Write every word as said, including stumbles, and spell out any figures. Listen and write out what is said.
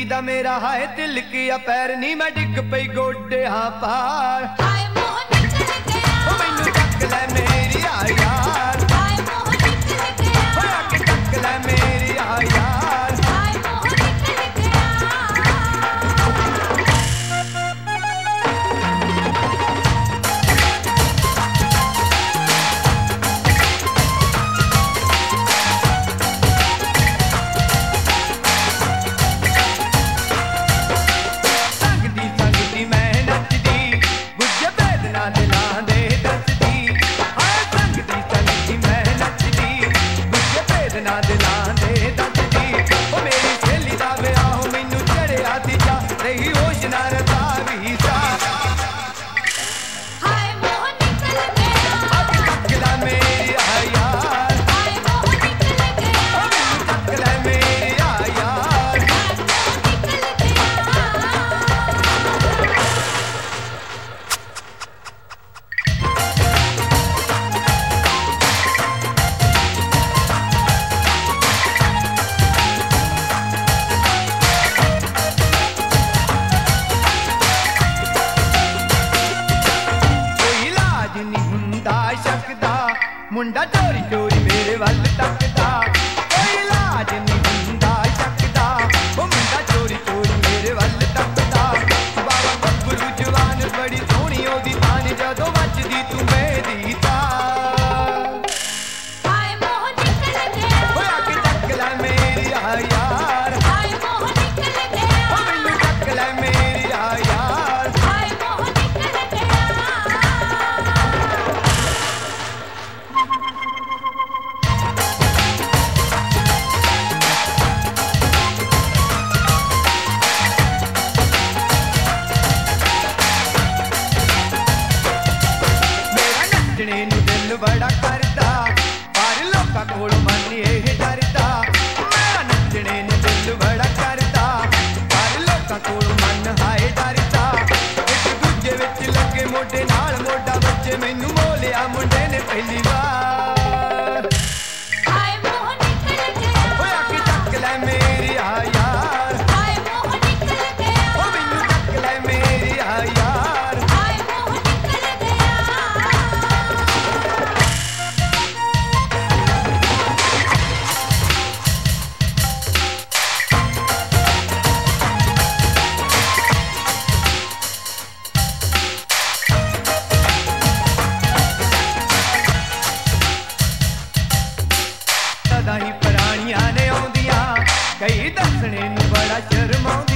जिंदगी दा मेरा हाय दिल किया पैर नी मैं डिग पई गोडे हाँ पार हाय मोह निकल गया ओ मैनू टक लै मेरी आ यार हाय मोह निकल गया ओ आके टक लै मेरी आ यार हाय मोह निकल गया संगदी संगदी मैं नचदी गुज्जे वेदना दिलां दे दसदी हाय संगदी संगदी मैं नचदी गुज्जे वेदना दिलां दे दसदी ओ मेरी सहेली दा विआह हो मैनू चढ़िया दिजा रही होश ना रता भी सा हाय मोह निकल गया आके टक लै मेरी आ यार हाय मोह निकल गया ओ मैनू टक लै मेरी आ यार हाय मोह निकल गया ਕੋਈ ਇਲਾਜ ਨਹੀਂ ਹੁੰਦਾ ਸ਼ੱਕ ਦਾ ਮੁੰਡਾ ਚੋਰੀ ਚੋਰੀ ਮੇਰੇ ਵੱਲ ਤੱਕਦਾ ਕੋਈ ਇਲਾਜ ਨਹੀਂ ਹੁੰਦਾ ਸ਼ੱਕ ਦਾ ਉਹ ਮੁੰਡਾ ਚੋਰੀ ਚੋਰੀ ਮੇਰੇ ਵੱਲ ਤੱਕਦਾ ਬਾਬਾ ਗੱਭਰੂ ਜਵਾਨ ਬੜੀ ਸੋਹਣੀ ਉਹਦੀ ਤਾਨ ਜਦੋਂ ਵੱਜਦੀ ਤੂੰ ਮੇਰੀ ਤਾਰ हाय मोह निकल गया ਓਏ ਆ ਕੇ ਟੱਕ ਲੈ ਮੇਰੀ ਆ ਯਾਰ हाय मोह निकल गया ਓ ਮੈਨੂੰ ਟੱਕ ਲੈ ਮੇਰੀ ਆ ਯਾਰ हाय मोह निकल गया ਮੇਰਾ ਨੱਚਣੇ ਨੂੰ ਦਿਲ ਬੜਾ ਕਰਦਾ ਪਰ ਲੋਕਾਂ ਕੋਲੋਂ ਮਨ ਇਹ ਡਰਦਾ ਮੇਰਾ ਨੱਚਣੇ ਨੂੰ ਦਿਲ ਬੜਾ ਕਰਦਾ ਪਰ ਲੋਕਾਂ ਕੋਲੋਂ ਮਨ ਹਾਏ ਡਰਦਾ ਇੱਕ ਦੂਜੇ ਵਿੱਚ ਲੱਗੇ ਮੋਢੇ ਨਾਲ ਮੋਢਾ ਬੱਚੇ ਮੈਨੂੰ ਮੋਲਿਆ ਮੁੰਡੇ ਨੇ ਪਹਿਲੀ ਵਾਰ हाय मोह निकल गया ਓਏ ਆ ਕੇ ਟੱਕ ਲੈ ਮੇਰੀ ਆ ਯਾਰ हाय मोह निकल गया ਓ ਮੈਨੂੰ ਟੱਕ ਲੈ ਮੇਰੀ ਆ ਯਾਰ हाय मोह निकल गया ਸਦਾ ਹੀ ਪੁਰਾਣੀਆਂ ਨੇ ਆਉਂਦੀਆਂ ਕਈ ਦੱਸਣੇ ਨੂੰ ਬੜਾ ਸ਼ਰਮਾਉਂਦੀਆਂ